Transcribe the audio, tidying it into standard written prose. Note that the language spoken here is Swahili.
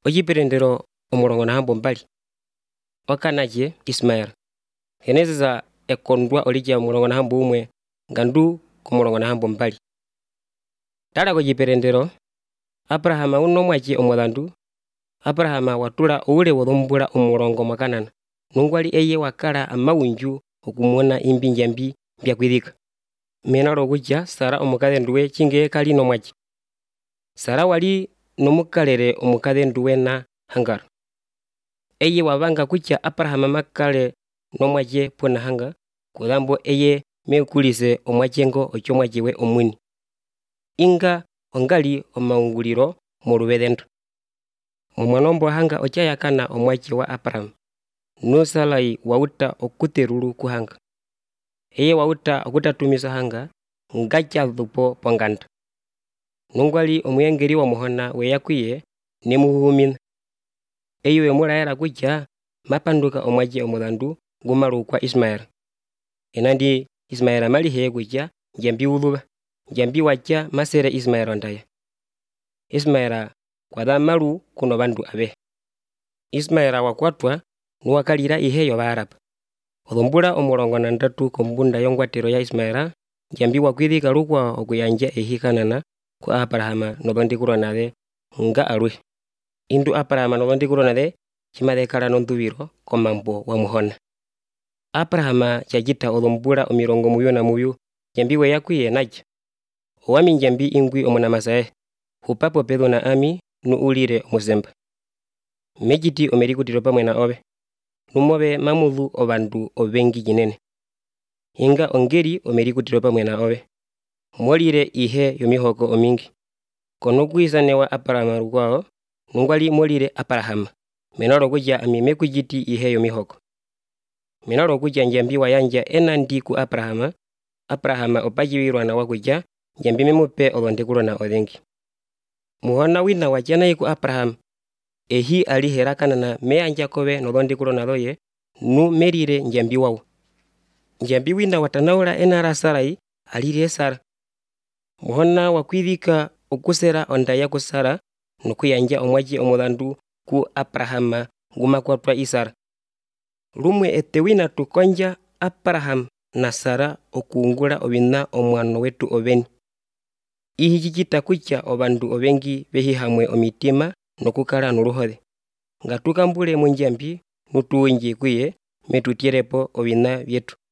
Ociperendero omulongo nahambo mbali okanadje Ismael henezeza ekondwa olidja omulongo nahambo umwe ngandu komulongo nahambo mbali. Tala kociperendero Abrahama uno omwadje omulandu. Abrahama watula oule wozombula omulongo mwakanana nungwali eye wakala amaundju okumona imbindjambi mbyakwidhika. Mena lokutya Sara omukadenduwe cinge kali nomwadje. Sara wali nomukalele omukadenduwe na Hangara. Eye wavanga kutya Abrahama makale nomwadje puna Hanga kuzambo eye mekulise omwadjengo oco omwadjewe omwini. Inga ongali omaungulilo moluvedendo. Omwanombo Hanga ocayakana omwadje wa Abrahama. Nu Sarai wauta okuterulu ku Hanga. Eye wauta okutatumisa Hanga ngacadhupo ponganda. Nungwali omuyengeli wamuhona weya kuye nemuhumina. Eye wemulaela kutya mapanduka omwadje omulandu ngumalukwa Ismael. Enandi Ismael amalihe kutya njambi udhuva. Njambi watja masere Ismael ondaya. Ismael kwatha malu kuno bandu abe. Ismael wakwatwa nuwakalila ihe yobaarapa. Ozombula omulongo nandatu kombunda yongwatelo ya Ismael njambi wakwidhika lukwa okuyandja ehikanana ku Abrahama nozondikulo nathe nga alwe. Indu Abrahama nozondikulo nathe cimathekala nondhuvilo komambo wamuhona. Abrahama cajita ozombula omilongo muyu na muyu njambi weya kuye nadja. Owami njambi ingwi omunamasaye hupapo pedu na ami nu ulile omusemba. Mejiti omelikutilo pamwe na obe. Numobe mamudhu obandu obengi jinene. Inga ongeli omelikutilo pamwe na obe. Molile ihe yomihoko omingi. Kono kuisanewa Abrahama lukwao nungwali molile Abrahama. Mena lokutya ami mekujiti ihe yomihoko. Mena lokutya njambi wayanja enandi ku Abrahama. Abrahama opajiwilwa nawa kutya njambi memupe ozondikulo na odhengi. Muhona wina watja nayi ku Abrahama. Ehi alihelakanana meyandja kobe nozondikulo nadhoye nu melile njambi wawu. Njambi wina watanaula enala Sarai alile Sara. Muhona wakwidhika okusela ondaya ku Sara nokuyandja omwadje omulandu ku Abrahama ngumakwatwa Isara. Lumwe ete wina tukondja Abrahama na Sara okuungula ovina omwano wetu oveni. Ihi cicita kutya obandu obengi behihamwe omitima nokukala noluhodhe. Ngatukambule munjambi nutuundji kuye metutyelepo ovina vyetu.